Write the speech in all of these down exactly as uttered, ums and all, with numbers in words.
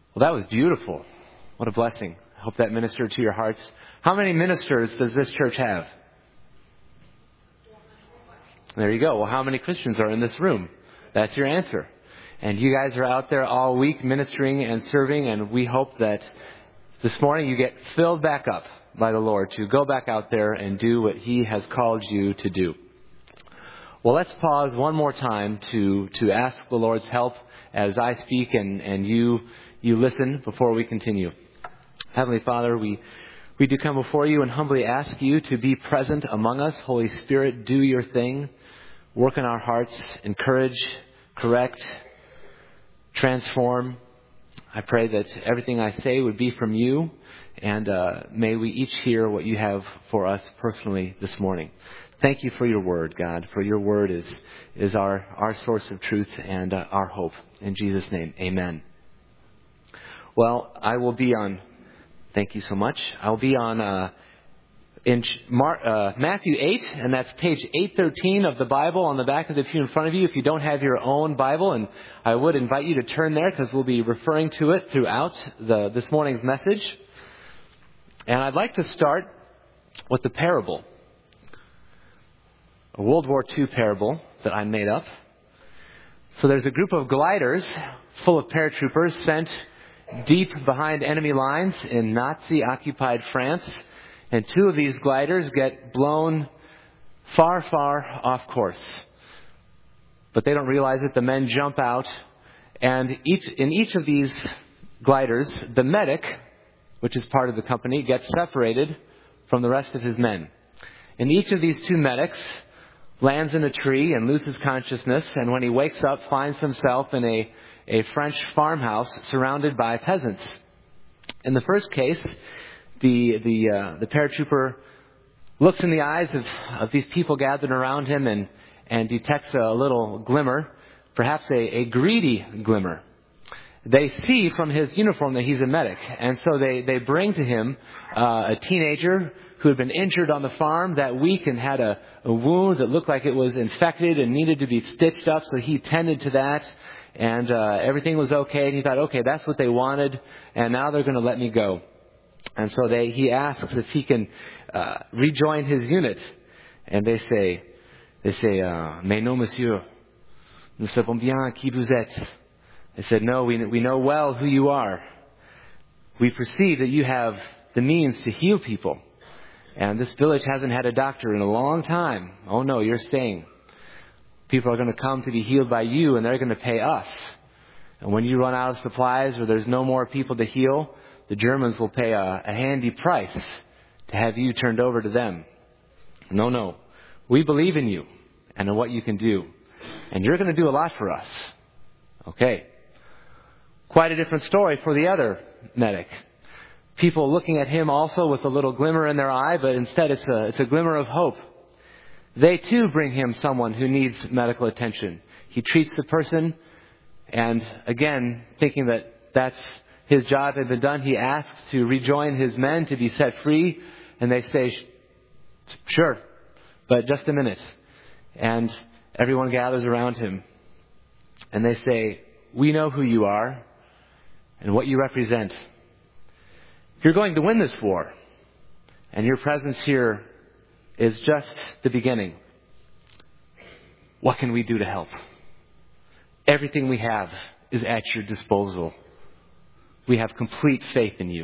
Well, that was beautiful. What a blessing. I hope that ministered to your hearts. How many ministers does this church have? There you go. Well, how many Christians are in this room? That's your answer. And you guys are out there all week ministering and serving, and we hope that this morning you get filled back up by the Lord to go back out there and do what He has called you to do. Well, let's pause one more time to, to ask the Lord's help as I speak and, and you you listen before we continue. Heavenly Father, we, we do come before you and humbly ask you to be present among us. Holy Spirit, do your thing. Work in our hearts. Encourage, correct, transform. I pray that everything I say would be from you, and uh, may we each hear what you have for us personally this morning. Thank you for your word, God, for your word is is our, our source of truth and uh, our hope. In Jesus' name, amen. Well, I will be on, thank you so much, I'll be on uh, in Mar- uh, Matthew eight, and that's page eight thirteen of the Bible on the back of the pew in front of you if you don't have your own Bible. And I would invite you to turn there because we'll be referring to it throughout the, this morning's message. And I'd like to start with the parable, a World War Two parable that I made up. So there's a group of gliders full of paratroopers sent deep behind enemy lines in Nazi-occupied France. And two of these gliders get blown far, far off course. But they don't realize it. The men jump out. And each in each of these gliders, the medic, which is part of the company, gets separated from the rest of his men. And each of these two medics lands in a tree and loses consciousness. And when he wakes up, finds himself in a, a French farmhouse surrounded by peasants. In the first case, The the uh, the paratrooper looks in the eyes of, of these people gathered around him and, and detects a little glimmer, perhaps a, a greedy glimmer. They see from his uniform that he's a medic, and so they, they bring to him uh, a teenager who had been injured on the farm that week and had a, a wound that looked like it was infected and needed to be stitched up, so he tended to that, and uh, everything was okay, and he thought, okay, that's what they wanted, and now they're going to let me go. And so they, he asks if he can uh, rejoin his unit. And they say, they say, uh, mais non, monsieur, nous savons bien qui vous êtes. They said, no, we, we know well who you are. We perceive that you have the means to heal people. And this village hasn't had a doctor in a long time. Oh no, you're staying. People are going to come to be healed by you, and they're going to pay us. And when you run out of supplies or there's no more people to heal, the Germans will pay a, a handy price to have you turned over to them. No, no. We believe in you and in what you can do. And you're going to do a lot for us. Okay. Quite a different story for the other medic. People looking at him also with a little glimmer in their eye, but instead it's a, it's a glimmer of hope. They too bring him someone who needs medical attention. He treats the person, and again, thinking that that's his job had been done, he asks to rejoin his men to be set free. And they say, sure, but just a minute. And everyone gathers around him. And they say, we know who you are and what you represent. You're going to win this war. And your presence here is just the beginning. What can we do to help? Everything we have is at your disposal. We have complete faith in you.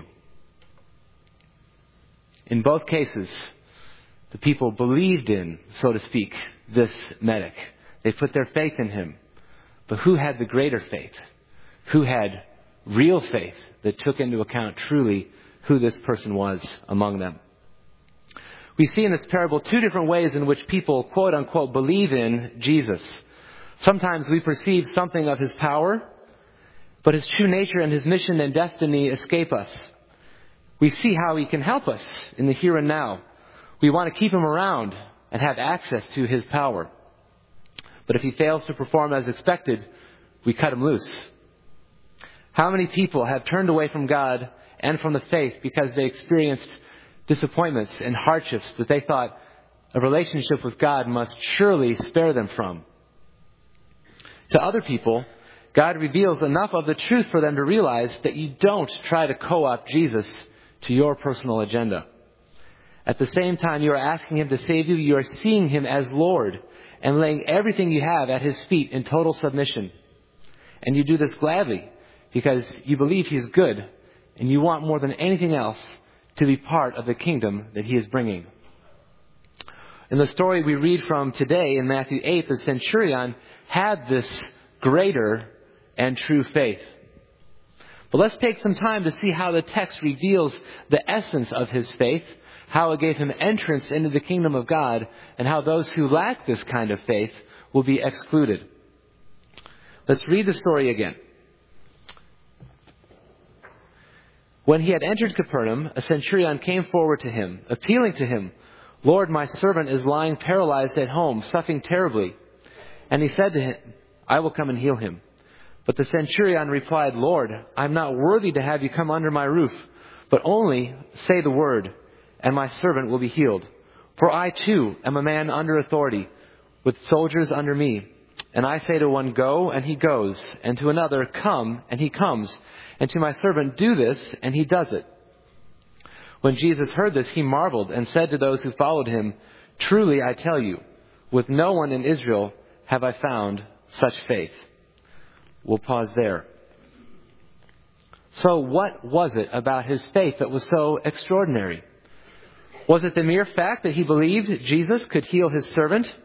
In both cases, the people believed in, so to speak, this medic. They put their faith in him. But who had the greater faith? Who had real faith that took into account truly who this person was among them? We see in this parable two different ways in which people, quote unquote, believe in Jesus. Sometimes we perceive something of his power, but his true nature and his mission and destiny escape us. We see how he can help us in the here and now. We want to keep him around and have access to his power. But if he fails to perform as expected, we cut him loose. How many people have turned away from God and from the faith because they experienced disappointments and hardships that they thought a relationship with God must surely spare them from? To other people, God reveals enough of the truth for them to realize that you don't try to co-opt Jesus to your personal agenda. At the same time you are asking Him to save you, you are seeing Him as Lord and laying everything you have at His feet in total submission. And you do this gladly because you believe He is good and you want more than anything else to be part of the kingdom that He is bringing. In the story we read from today in Matthew eight, the centurion had this greater and true faith. But let's take some time to see how the text reveals the essence of his faith, how it gave him entrance into the kingdom of God, and how those who lack this kind of faith will be excluded. Let's read the story again. When he had entered Capernaum, a centurion came forward to him, appealing to him, "Lord, my servant is lying paralyzed at home, suffering terribly." And he said to him, "I will come and heal him." But the centurion replied, "Lord, I am not worthy to have you come under my roof, but only say the word, and my servant will be healed. For I too am a man under authority, with soldiers under me. And I say to one, 'Go,' and he goes, and to another, 'Come,' and he comes, and to my servant, 'Do this,' and he does it." When Jesus heard this, he marveled and said to those who followed him, "Truly I tell you, with no one in Israel have I found such faith." We'll pause there. So what was it about his faith that was so extraordinary? Was it the mere fact that he believed Jesus could heal his servant?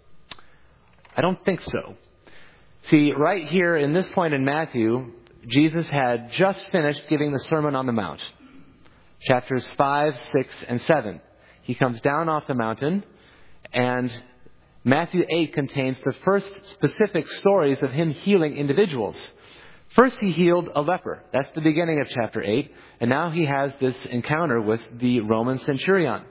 I don't think so. See, right here in this point in Matthew, Jesus had just finished giving the Sermon on the Mount. Chapters five, six, and seven. He comes down off the mountain, and Matthew eight contains the first specific stories of him healing individuals. First, he healed a leper. That's the beginning of chapter eight. And now he has this encounter with the Roman centurion.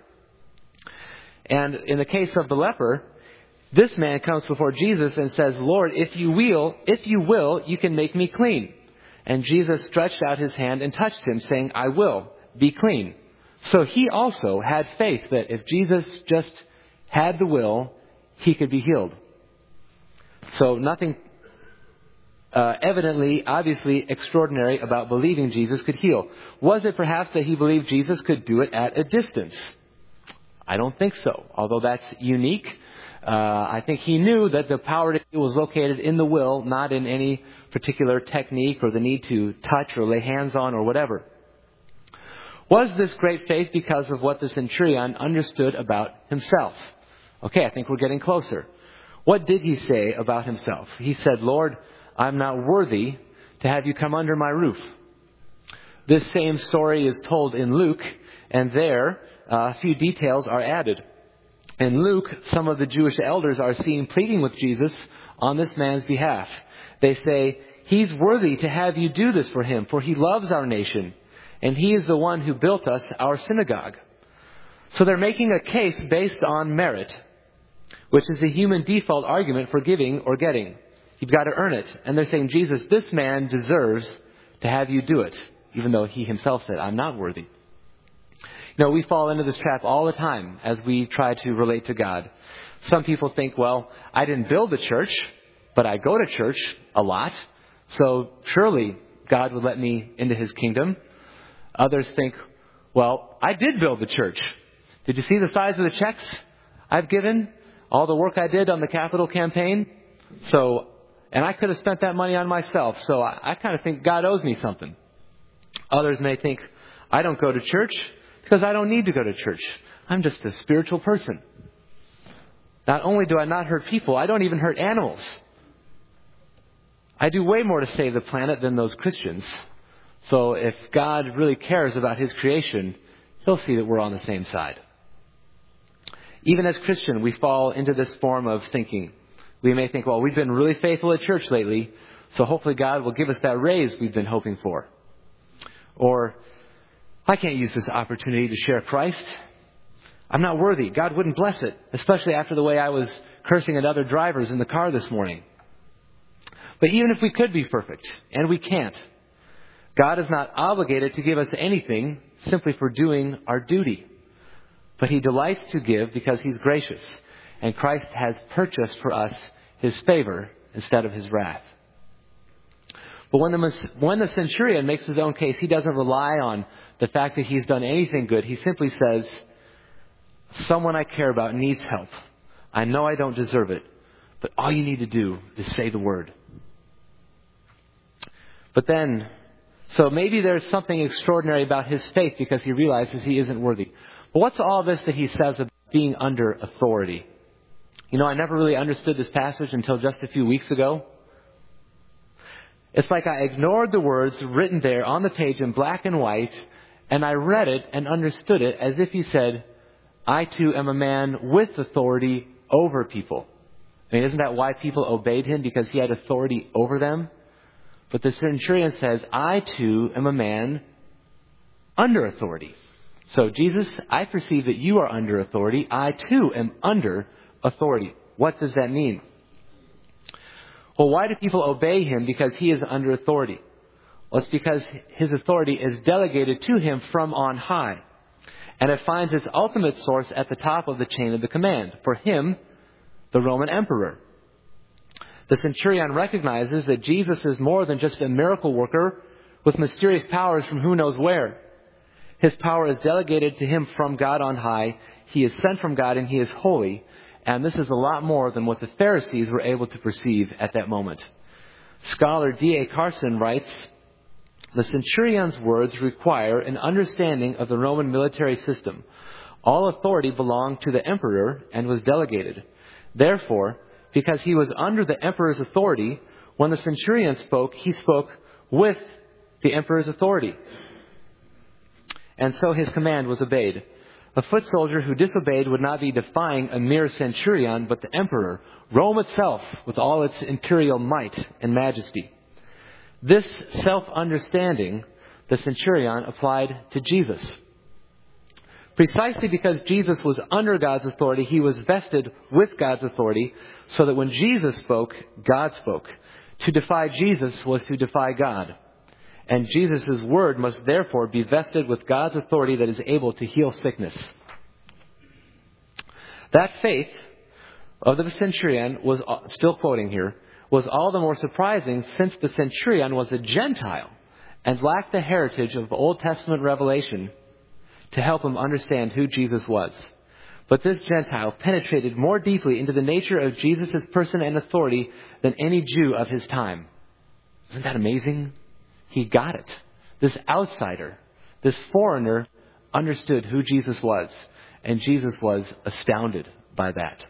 And in the case of the leper, this man comes before Jesus and says, "Lord, if you will, if you will, you can make me clean." And Jesus stretched out his hand and touched him, saying, "I will, be clean." So he also had faith that if Jesus just had the will, he could be healed. So nothing uh, evidently, obviously extraordinary about believing Jesus could heal. Was it perhaps that he believed Jesus could do it at a distance? I don't think so. Although that's unique, uh, I think he knew that the power to heal was located in the will, not in any particular technique or the need to touch or lay hands on or whatever. Was this great faith because of what the centurion understood about himself? Okay, I think we're getting closer. What did he say about himself? He said, "Lord, I'm not worthy to have you come under my roof." This same story is told in Luke, and there uh, a few details are added. In Luke, some of the Jewish elders are seen pleading with Jesus on this man's behalf. They say, "He's worthy to have you do this for him, for he loves our nation, and he is the one who built us our synagogue." So they're making a case based on merit, which is the human default argument for giving or getting. You've got to earn it. And they're saying, "Jesus, this man deserves to have you do it," even though he himself said, "I'm not worthy." You know, we fall into this trap all the time as we try to relate to God. Some people think, well, I didn't build the church, but I go to church a lot, so surely God would let me into his kingdom. Others think, well, I did build the church. Did you see the size of the checks I've given? All the work I did on the capital campaign? So, and I could have spent that money on myself, so I, I kind of think God owes me something. Others may think, I don't go to church because I don't need to go to church. I'm just a spiritual person. Not only do I not hurt people, I don't even hurt animals. I do way more to save the planet than those Christians. So if God really cares about his creation, he'll see that we're on the same side. Even as Christians, we fall into this form of thinking. We may think, well, we've been really faithful at church lately, so hopefully God will give us that raise we've been hoping for. Or, I can't use this opportunity to share Christ. I'm not worthy. God wouldn't bless it, especially after the way I was cursing at other drivers in the car this morning. But even if we could be perfect, and we can't, God is not obligated to give us anything simply for doing our duty. But he delights to give because he's gracious. And Christ has purchased for us his favor instead of his wrath. But when the, when the centurion makes his own case, he doesn't rely on the fact that he's done anything good. He simply says, someone I care about needs help. I know I don't deserve it, but all you need to do is say the word. But then, so maybe there's something extraordinary about his faith because he realizes he isn't worthy. But what's all this that he says about being under authority? You know, I never really understood this passage until just a few weeks ago. It's like I ignored the words written there on the page in black and white, and I read it and understood it as if he said, I too am a man with authority over people. I mean, isn't that why people obeyed him? Because he had authority over them? But the centurion says, I too am a man under authority. So, Jesus, I perceive that you are under authority. I too am under authority. What does that mean? Well, why do people obey him? Because he is under authority. Well, it's because his authority is delegated to him from on high. And it finds its ultimate source at the top of the chain of the command. For him, the Roman emperor. The centurion recognizes that Jesus is more than just a miracle worker with mysterious powers from who knows where. His power is delegated to him from God on high. He is sent from God and he is holy. And this is a lot more than what the Pharisees were able to perceive at that moment. Scholar D A Carson writes, the centurion's words require an understanding of the Roman military system. All authority belonged to the emperor and was delegated. Therefore, because he was under the emperor's authority, when the centurion spoke, he spoke with the emperor's authority. And so his command was obeyed. A foot soldier who disobeyed would not be defying a mere centurion, but the emperor, Rome itself, with all its imperial might and majesty. This self-understanding the centurion applied to Jesus. Precisely because Jesus was under God's authority, he was vested with God's authority, so that when Jesus spoke, God spoke. To defy Jesus was to defy God. And Jesus' word must therefore be vested with God's authority that is able to heal sickness. That faith of the centurion was, still quoting here, was all the more surprising since the centurion was a Gentile and lacked the heritage of Old Testament revelation to help him understand who Jesus was. But this Gentile penetrated more deeply into the nature of Jesus' person and authority than any Jew of his time. Isn't that amazing? He got it. This outsider, this foreigner, understood who Jesus was. And Jesus was astounded by that.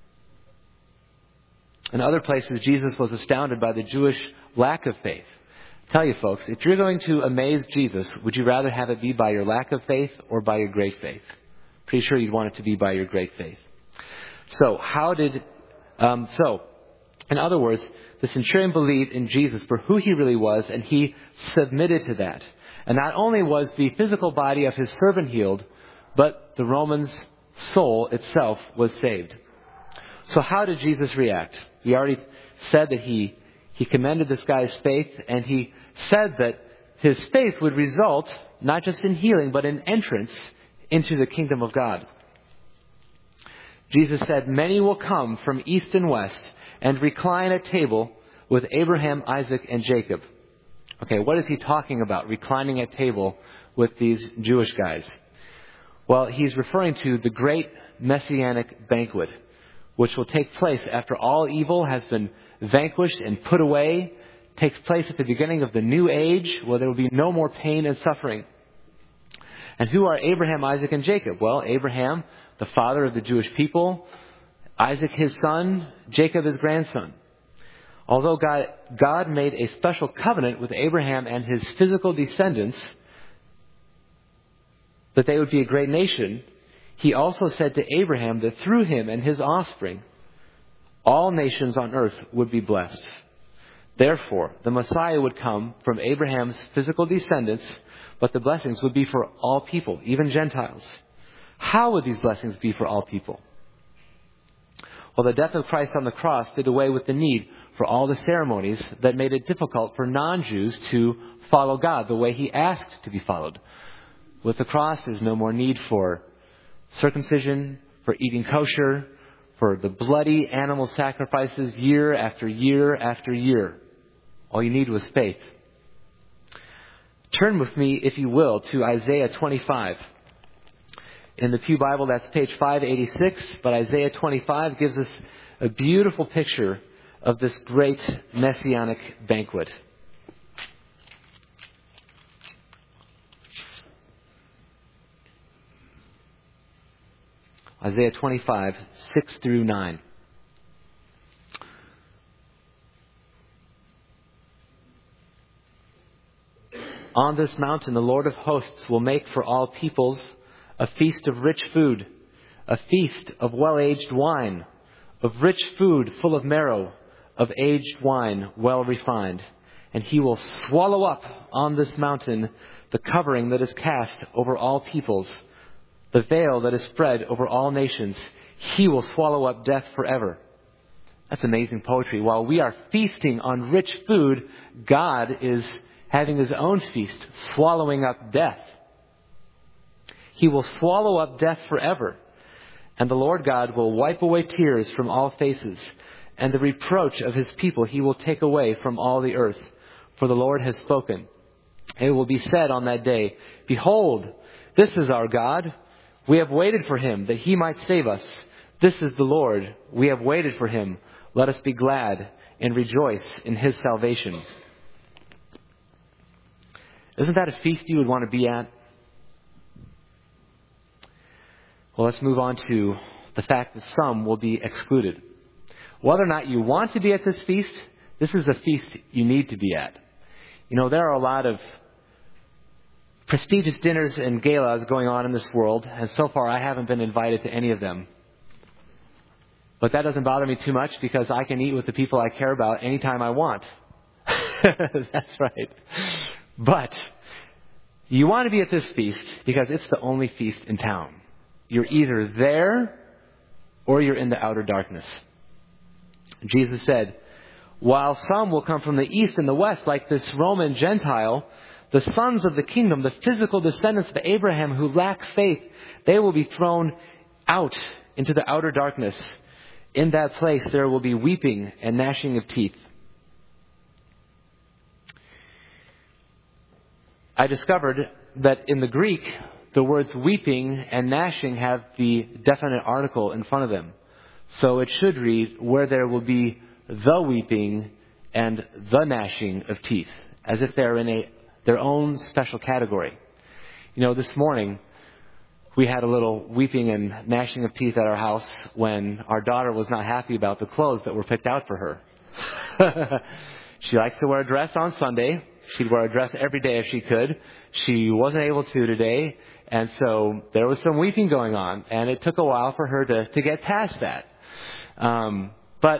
In other places, Jesus was astounded by the Jewish lack of faith. I tell you folks, if you're going to amaze Jesus, would you rather have it be by your lack of faith or by your great faith? Pretty sure you'd want it to be by your great faith. So, how did... Um, so, in other words, the centurion believed in Jesus for who he really was, and he submitted to that. And not only was the physical body of his servant healed, but the Roman's soul itself was saved. So how did Jesus react? We already said that he, he commended this guy's faith, and he said that his faith would result not just in healing, but in entrance into the kingdom of God. Jesus said, many will come from east and west and recline at table with Abraham, Isaac, and Jacob. Okay, what is he talking about, reclining at table with these Jewish guys? Well, he's referring to the great messianic banquet, which will take place after all evil has been vanquished and put away. It takes place at the beginning of the new age, where there will be no more pain and suffering. And who are Abraham, Isaac, and Jacob? Well, Abraham, the father of the Jewish people, Isaac his son, Jacob his grandson. Although God, God made a special covenant with Abraham and his physical descendants, that they would be a great nation, he also said to Abraham that through him and his offspring, all nations on earth would be blessed. Therefore, the Messiah would come from Abraham's physical descendants, but the blessings would be for all people, even Gentiles. How would these blessings be for all people? Well, the death of Christ on the cross did away with the need for all the ceremonies that made it difficult for non-Jews to follow God the way he asked to be followed. With the cross, there's no more need for circumcision, for eating kosher, for the bloody animal sacrifices year after year after year. All you need was faith Turn with me, if you will, to Isaiah twenty-five. In the Pew Bible, that's page five eighty-six, but Isaiah twenty-five gives us a beautiful picture of this great messianic banquet. Isaiah twenty-five, six through nine. On this mountain the Lord of hosts will make for all peoples a feast of rich food, a feast of well-aged wine, of rich food full of marrow, of aged wine well refined. And he will swallow up on this mountain the covering that is cast over all peoples, the veil that is spread over all nations. He will swallow up death forever. That's amazing poetry. While we are feasting on rich food, God is having his own feast, swallowing up death. He will swallow up death forever. And the Lord God will wipe away tears from all faces, and the reproach of his people he will take away from all the earth. For the Lord has spoken. It will be said on that day, Behold, this is our God. We have waited for him, that he might save us. This is the Lord. We have waited for him. Let us be glad and rejoice in his salvation. Isn't that a feast you would want to be at? Well, let's move on to the fact that some will be excluded. Whether or not you want to be at this feast, this is a feast you need to be at. You know, there are a lot of prestigious dinners and galas going on in this world, and so far I haven't been invited to any of them. But that doesn't bother me too much because I can eat with the people I care about anytime I want. That's right. But you want to be at this feast because it's the only feast in town. You're either there or you're in the outer darkness. Jesus said, while some will come from the east and the west like this Roman Gentile, the sons of the kingdom, the physical descendants of Abraham who lack faith, they will be thrown out into the outer darkness. In that place there will be weeping and gnashing of teeth. I discovered that in the Greek, the words weeping and gnashing have the definite article in front of them. So it should read, where there will be the weeping and the gnashing of teeth, as if they're in a their own special category. You know, this morning, we had a little weeping and gnashing of teeth at our house when our daughter was not happy about the clothes that were picked out for her. She likes to wear a dress on Sunday. She'd wear a dress every day if she could. She wasn't able to today. And so there was some weeping going on. And it took a while for her to, to get past that. Um, but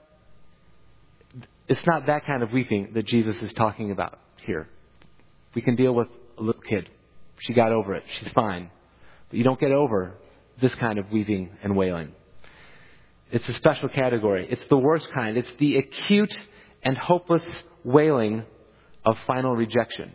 it's not that kind of weeping that Jesus is talking about here. We can deal with a little kid. She got over it. She's fine. But you don't get over this kind of weeping and wailing. It's a special category. It's the worst kind. It's the acute and hopeless wailing of final rejection.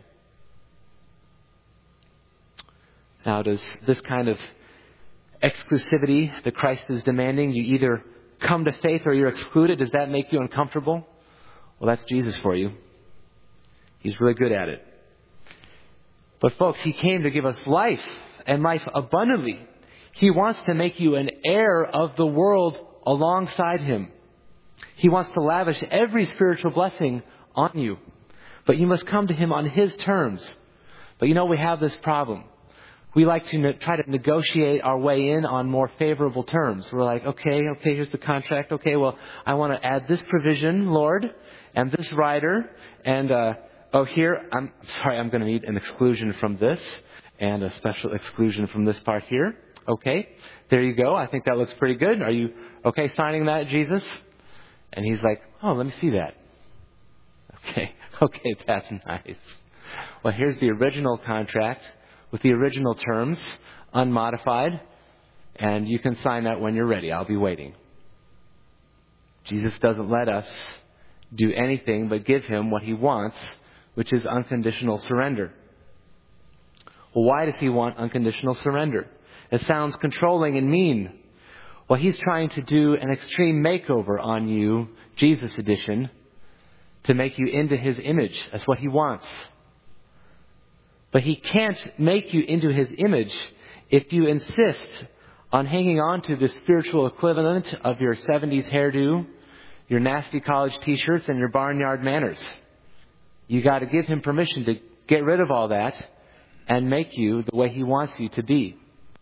Now, does this kind of exclusivity that Christ is demanding, you either come to faith or you're excluded, does that make you uncomfortable? Well, that's Jesus for you. He's really good at it. But folks, he came to give us life and life abundantly. He wants to make you an heir of the world alongside him. He wants to lavish every spiritual blessing on you. But you must come to him on his terms. But you know, we have this problem. We like to ne- try to negotiate our way in on more favorable terms. We're like, okay, okay, here's the contract. Okay, well, I want to add this provision, Lord, and this rider, and, uh, oh, here, I'm sorry, I'm going to need an exclusion from this, and a special exclusion from this part here. Okay, there you go. I think that looks pretty good. Are you okay signing that, Jesus? And he's like, oh, let me see that. Okay, okay, that's nice. Well, here's the original contract with the original terms, unmodified, and you can sign that when you're ready. I'll be waiting. Jesus doesn't let us do anything but give him what he wants, which is unconditional surrender. Well, why does he want unconditional surrender? It sounds controlling and mean. Well, he's trying to do an extreme makeover on you, Jesus edition, to make you into his image. That's what he wants. But he can't make you into his image if you insist on hanging on to the spiritual equivalent of your seventies hairdo, your nasty college t-shirts, and your barnyard manners. You got to give him permission to get rid of all that and make you the way he wants you to be.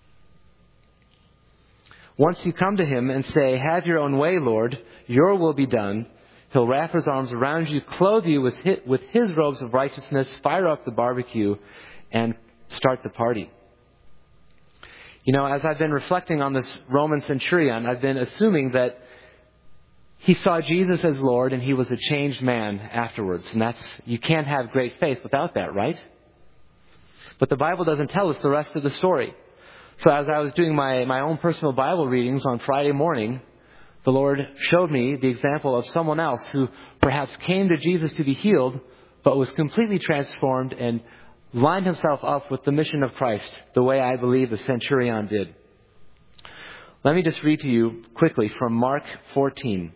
Once you come to him and say, "Have your own way, Lord, your will be done," he'll wrap his arms around you, clothe you with his, with his robes of righteousness, fire up the barbecue, and start the party. You know, as I've been reflecting on this Roman centurion, I've been assuming that he saw Jesus as Lord and he was a changed man afterwards. And that's, you can't have great faith without that, right? But the Bible doesn't tell us the rest of the story. So as I was doing my, my own personal Bible readings on Friday morning, the Lord showed me the example of someone else who perhaps came to Jesus to be healed, but was completely transformed and lined himself up with the mission of Christ, the way I believe the centurion did. Let me just read to you quickly from Mark fourteen.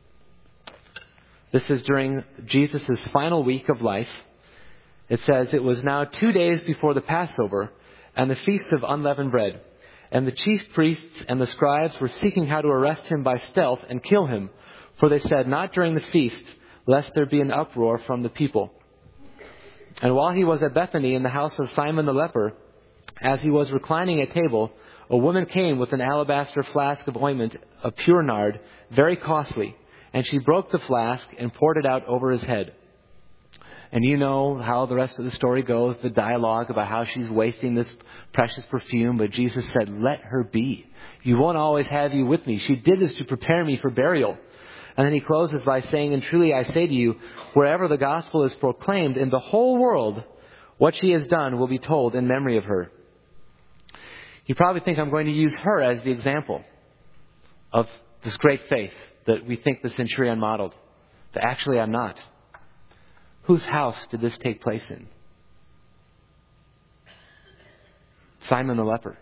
This is during Jesus' final week of life. It says, "It was now two days before the Passover and the Feast of Unleavened Bread. And the chief priests and the scribes were seeking how to arrest him by stealth and kill him. For they said, 'Not during the feast, lest there be an uproar from the people.' And while he was at Bethany in the house of Simon the leper, as he was reclining at table, a woman came with an alabaster flask of ointment of pure nard, very costly. And she broke the flask and poured it out over his head." And you know how the rest of the story goes, the dialogue about how she's wasting this precious perfume. But Jesus said, "Let her be. You won't always have you with me. She did this to prepare me for burial." And then he closes by saying, "And truly I say to you, wherever the gospel is proclaimed in the whole world, what she has done will be told in memory of her." You probably think I'm going to use her as the example of this great faith that we think the centurion modeled. But actually I'm not. Whose house did this take place in? Simon the leper.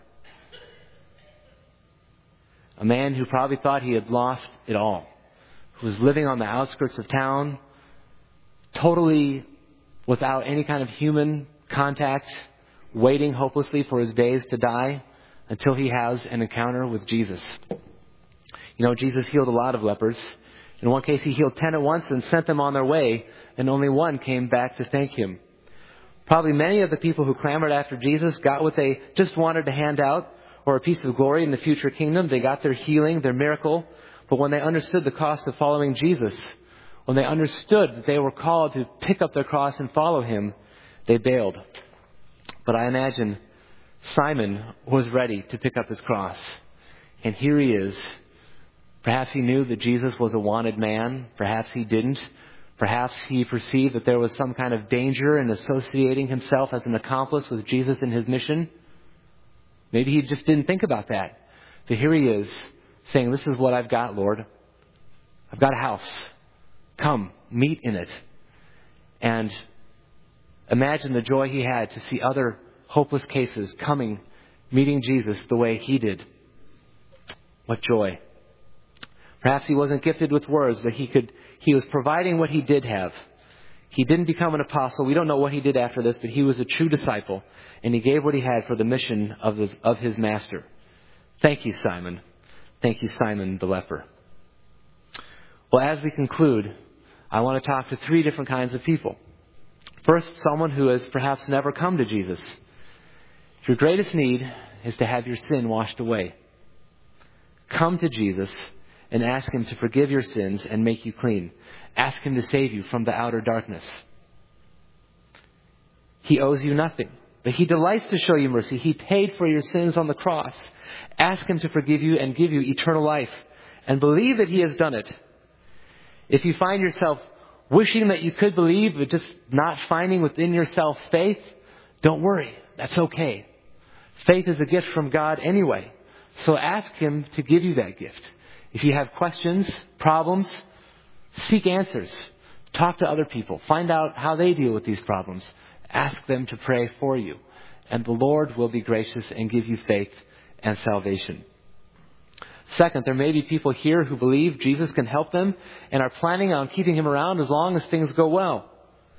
A man who probably thought he had lost it all. Who was living on the outskirts of town, totally without any kind of human contact, waiting hopelessly for his days to die until he has an encounter with Jesus. You know, Jesus healed a lot of lepers. In one case, he healed ten at once and sent them on their way, and only one came back to thank him. Probably many of the people who clamored after Jesus got what they just wanted to hand out, or a piece of glory in the future kingdom. They got their healing, their miracle. But when they understood the cost of following Jesus, when they understood that they were called to pick up their cross and follow him, they bailed. But I imagine Simon was ready to pick up his cross. And here he is. Perhaps he knew that Jesus was a wanted man. Perhaps he didn't. Perhaps he perceived that there was some kind of danger in associating himself as an accomplice with Jesus in his mission. Maybe he just didn't think about that. But here he is saying, "This is what I've got, Lord. I've got a house. Come, meet in it." And imagine the joy he had to see other hopeless cases coming, meeting Jesus the way he did. What joy. Perhaps he wasn't gifted with words, but he could. He was providing what he did have. He didn't become an apostle. We don't know what he did after this, but he was a true disciple, and he gave what he had for the mission of his, of his master. Thank you, Simon. Thank you, Simon the leper. Well, as we conclude, I want to talk to three different kinds of people. First, someone who has perhaps never come to Jesus. Your greatest need is to have your sin washed away. Come to Jesus and ask him to forgive your sins and make you clean. Ask him to save you from the outer darkness. He owes you nothing, but he delights to show you mercy. He paid for your sins on the cross. Ask him to forgive you and give you eternal life, and believe that he has done it. If you find yourself wishing that you could believe, but just not finding within yourself faith, don't worry. That's okay. Faith is a gift from God anyway. So ask him to give you that gift. If you have questions, problems, seek answers. Talk to other people. Find out how they deal with these problems. Ask them to pray for you. And the Lord will be gracious and give you faith and salvation. Second, there may be people here who believe Jesus can help them and are planning on keeping him around as long as things go well.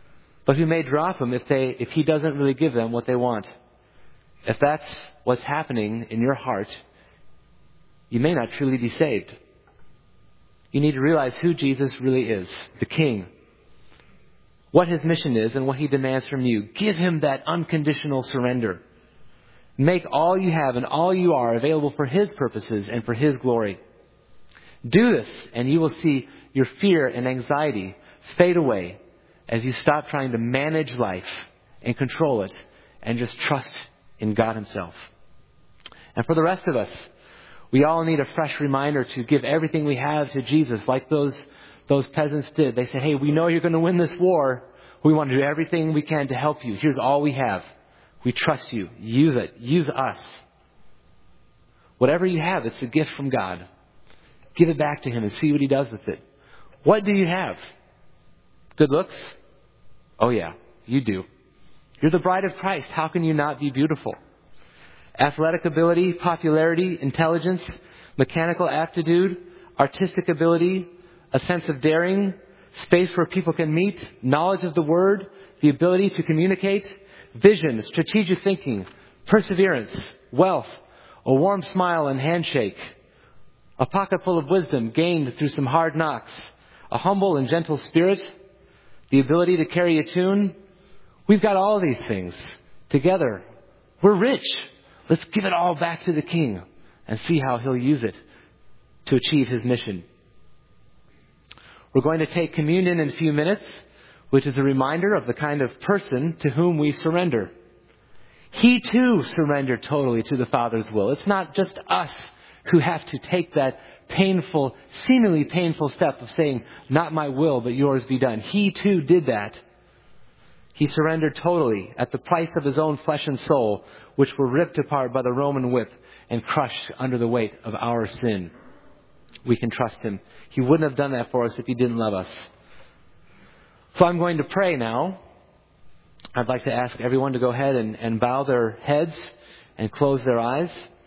but who may drop him if they, if he doesn't really give them what they want. If that's what's happening in your heart, you may not truly be saved. You need to realize who Jesus really is, the King, what his mission is, and what he demands from you. Give him that unconditional surrender. Make all you have and all you are available for his purposes and for his glory. Do this, and you will see your fear and anxiety fade away as you stop trying to manage life and control it and just trust in God himself. And for the rest of us, we all need a fresh reminder to give everything we have to Jesus, like those those peasants did. They said, hey, we know you're going to win this war. We want to do everything we can to help you. Here's all we have. We trust you. Use it. Use us. Whatever you have, it's a gift from God. Give it back to him and see what he does with it. What do you have? Good looks? Oh yeah, you do. You're the bride of Christ. How can you not be beautiful? Athletic ability, popularity, intelligence, mechanical aptitude, artistic ability, a sense of daring, space where people can meet, knowledge of the word, the ability to communicate, vision, strategic thinking, perseverance, wealth, a warm smile and handshake, a pocket full of wisdom gained through some hard knocks, a humble and gentle spirit, the ability to carry a tune. We've got all these things together. We're rich. Let's give it all back to the King and see how he'll use it to achieve his mission. We're going to take communion in a few minutes, which is a reminder of the kind of person to whom we surrender. He too surrendered totally to the Father's will. It's not just us who have to take that painful, seemingly painful step of saying, not my will, but yours be done. He too did that. He surrendered totally at the price of his own flesh and soul, which were ripped apart by the Roman whip and crushed under the weight of our sin. We can trust him. He wouldn't have done that for us if he didn't love us. So I'm going to pray now. I'd like to ask everyone to go ahead and, and bow their heads and close their eyes.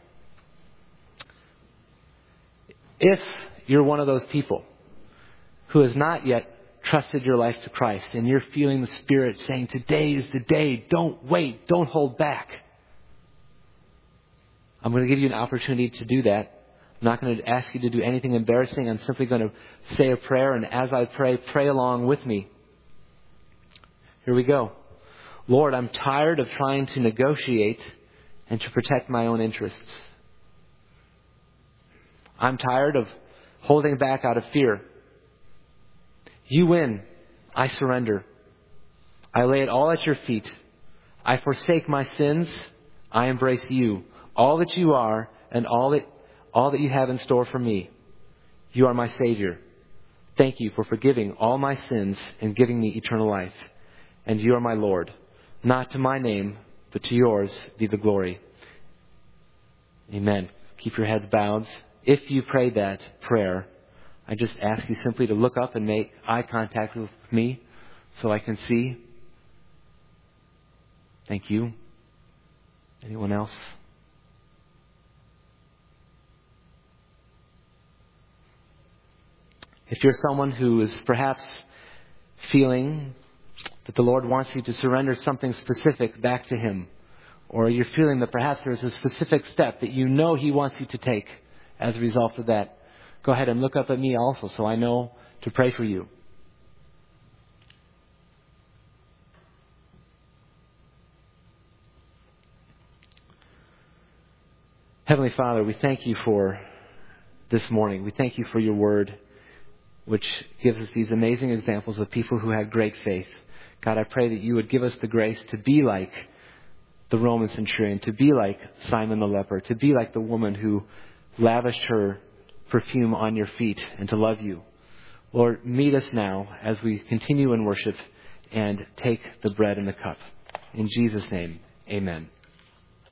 If you're one of those people who has not yet trusted your life to Christ and you're feeling the Spirit saying, today is the day, don't wait, don't hold back. I'm going to give you an opportunity to do that. I'm not going to ask you to do anything embarrassing. I'm simply going to say a prayer, and as I pray, pray along with me. Here we go. Lord, I'm tired of trying to negotiate and to protect my own interests. I'm tired of holding back out of fear. You win. I surrender. I lay it all at your feet. I forsake my sins. I embrace you. All that you are and all that all that you have in store for me. You are my Savior. Thank you for forgiving all my sins and giving me eternal life. And you are my Lord. Not to my name, but to yours be the glory. Amen. Keep your heads bowed. If you prayed that prayer, I just ask you simply to look up and make eye contact with me so I can see. Thank you. Anyone else? If you're someone who is perhaps feeling that the Lord wants you to surrender something specific back to Him, or you're feeling that perhaps there's a specific step that you know He wants you to take as a result of that, go ahead and look up at me also so I know to pray for you. Heavenly Father, we thank you for this morning. We thank you for your word, which gives us these amazing examples of people who had great faith. God, I pray that you would give us the grace to be like the Roman centurion, to be like Simon the leper, to be like the woman who lavished her perfume on your feet, and to love you. Lord, meet us now as we continue in worship and take the bread and the cup. In Jesus' name, amen.